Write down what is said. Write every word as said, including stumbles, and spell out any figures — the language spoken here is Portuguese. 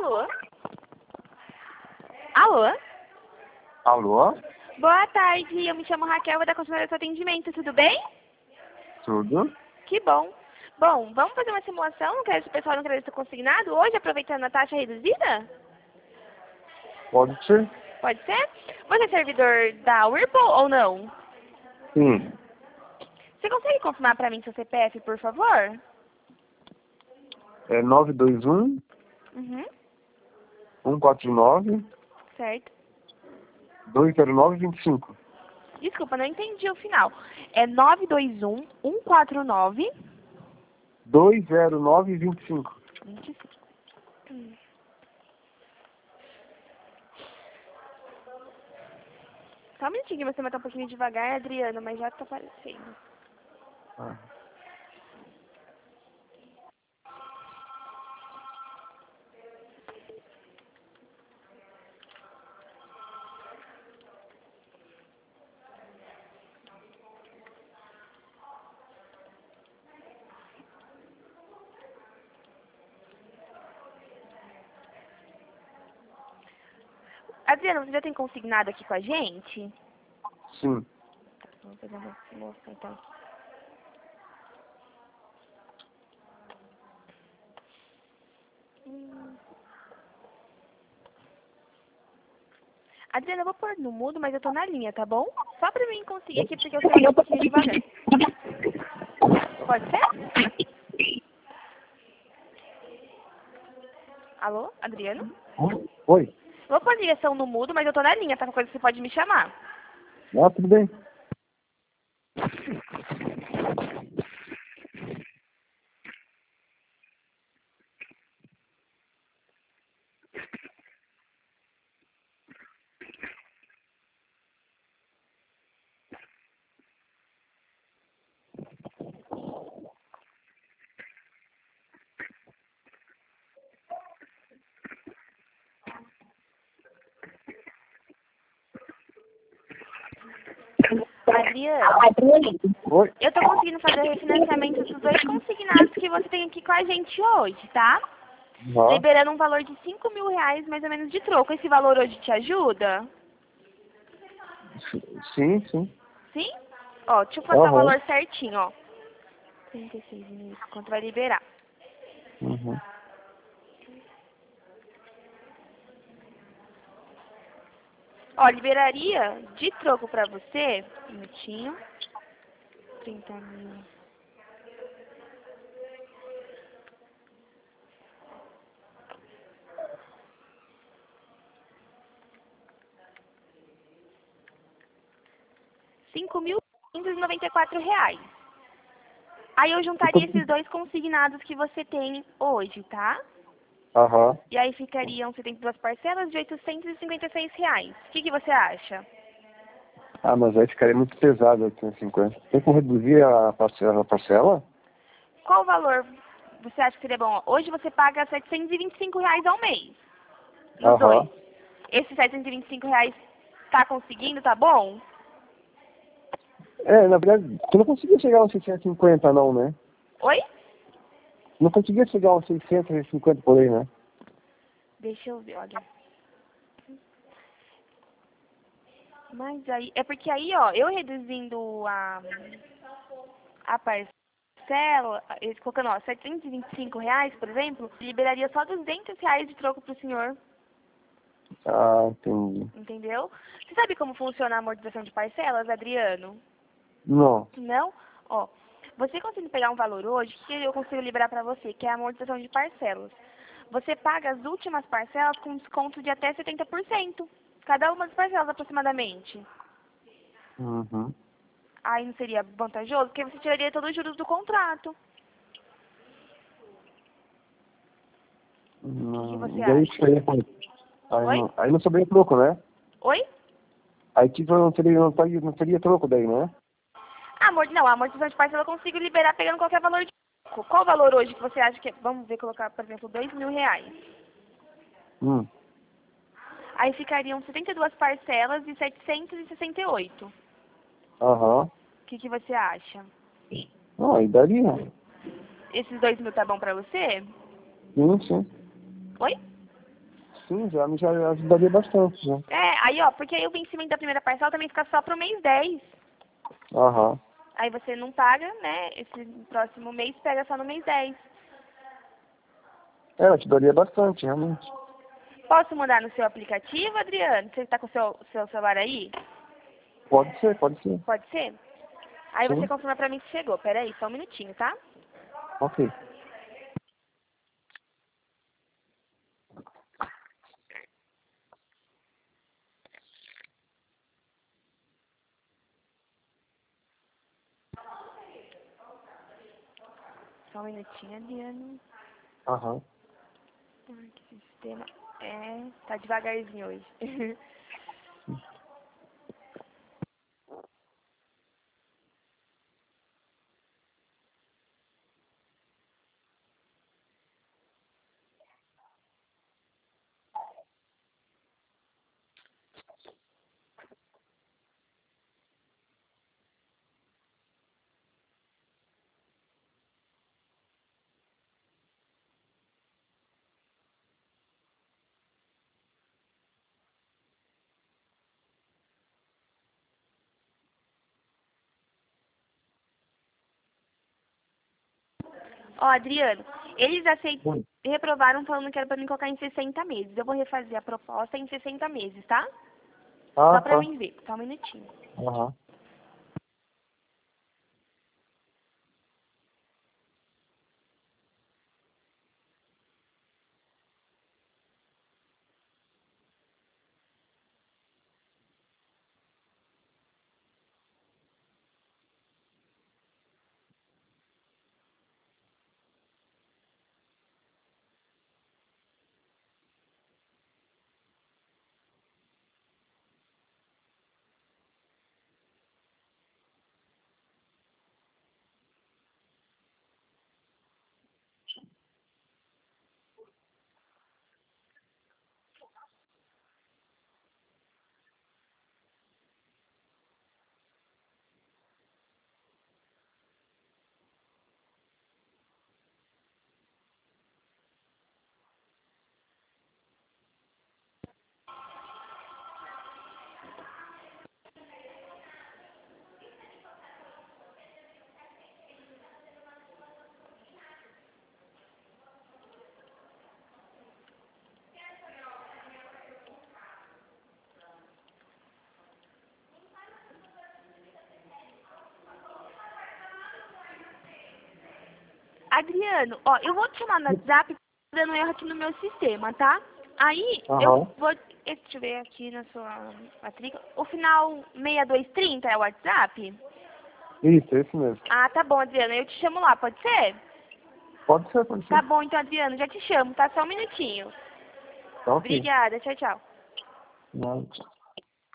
Alô? Alô? Alô? Boa tarde, eu me chamo Raquel, vou dar continuidade ao seu atendimento, tudo bem? Tudo? Que bom. Bom, vamos fazer uma simulação no crédito pessoal no crédito consignado hoje, aproveitando a taxa reduzida? Pode ser? Pode ser? Você é servidor da Whirlpool ou não? Sim. Você consegue confirmar para mim seu C P F, por favor? É nove dois um, Uhum, um quatro nove, certo. dois zero nove, dois cinco. Desculpa, não entendi o final. É nove dois um, um quatro nove... dois zero nove, dois cinco. vinte e cinco. Hum. Só um minutinho que você vai estar um pouquinho devagar, Adriano, mas já tá aparecendo. Ah. Adriano, você já tem consignado aqui com a gente? Sim. Tá, vamos fazer uma simulação então. Hum. Adriana, eu vou pôr no mudo, mas eu tô na linha, tá bom? Só pra mim conseguir aqui, porque eu sei que é um pouquinho devagar. Pode ser? Alô, Adriano? Oi? Vou pôr ligação no mudo, mas eu tô na linha, tá? Qualquer coisa você pode me chamar. Ah, tudo bem. Adriano, Oi? eu tô conseguindo fazer o refinanciamento dos dois consignados que você tem aqui com a gente hoje, tá? Ah. Liberando um valor de cinco mil reais mais ou menos de troco. Esse valor hoje te ajuda? Sim, sim. Sim? Ó, deixa eu passar o Aham. valor certinho, ó. trinta e seis mil, quanto vai liberar? Uhum. Ó, liberaria de troco pra você, um minutinho, trinta mil. cinco mil quinhentos e noventa e quatro reais. Aí eu juntaria esses dois consignados que você tem hoje, tá? Aham. E aí ficariam, você tem duas parcelas de oitocentos e cinquenta e seis reais. O que, que você acha? Ah, mas aí ficaria muito pesado, oitocentos e cinquenta. Tem como reduzir a parcela? A parcela? Qual o valor você acha que seria bom? Hoje você paga setecentos e vinte e cinco reais ao mês. Nos dois. Aham. Esses setecentos e vinte e cinco reais tá conseguindo, tá bom? É, na verdade, tu não conseguia chegar aos seiscentos e cinquenta não, né? Oi? Não conseguia chegar aos seiscentos e cinquenta por aí, né? Deixa eu ver, olha. Mas aí, é porque aí, ó, eu reduzindo a, a parcela, eles colocando, ó, setecentos e vinte e cinco reais, por exemplo, liberaria só duzentos reais de troco pro senhor, Ah, entendi. entendeu? Você sabe como funciona a amortização de parcelas, Adriano? Não. Não? Ó, você consegue pegar um valor hoje que eu consigo liberar pra você, que é a amortização de parcelas. Você paga as últimas parcelas com desconto de até setenta por cento. Cada uma das parcelas aproximadamente. Uhum. Aí não seria vantajoso? Porque você tiraria todos os juros do contrato. O que, que Hum, você e daí acha? ficaria quanto? Aí Oi? não, aí não sobraria troco, né? Oi? Aí tipo não teria, não teria, não teria troco daí, né? Ah, amor, não, a amortização de parcela eu consigo liberar pegando qualquer valor de... Qual o valor hoje que você acha que... é? Vamos ver, colocar, por exemplo, dois mil reais. Hum. Aí ficariam setenta e duas parcelas de setecentos e sessenta e oito. Aham. O que, que você acha? Ah, aí daria. Esses dois mil tá bom pra você? Sim, sim. Oi? sim, já me já ajudaria bastante, né? É, aí ó, porque aí o vencimento da primeira parcela também fica só pro mês dez. Aham. Aí você não paga, né? Esse próximo mês pega só no mês dez. É, ajudaria bastante, realmente. Posso mandar no seu aplicativo, Adriano? Você está com o seu, seu celular aí? Pode ser, pode ser. Pode ser? Aí você Sim, confirma pra mim que chegou. Pera aí, só um minutinho, tá? ok. Só um minutinho, Adriano. Aham. Ai, que sistema. É, tá devagarzinho hoje. Ó, Adriano, eles aceitam, Oi. reprovaram falando que era pra mim colocar em sessenta meses. Eu vou refazer a proposta em sessenta meses, tá? Ah, Só pra tá. mim ver. Só um minutinho. Aham. Adriano, ó, eu vou te chamar no WhatsApp, tá dando erro aqui no meu sistema, tá? Aí eu Aham. vou. Deixa eu ver aqui na sua matrícula. O final sessenta e dois trinta é o WhatsApp? Isso, é isso mesmo. Ah, tá bom, Adriano. Eu te chamo lá, pode ser? Pode ser, pode Tá ser. bom, então, Adriano, já te chamo, tá? Só um minutinho. Tá ok. Obrigada, tchau, tchau. Não.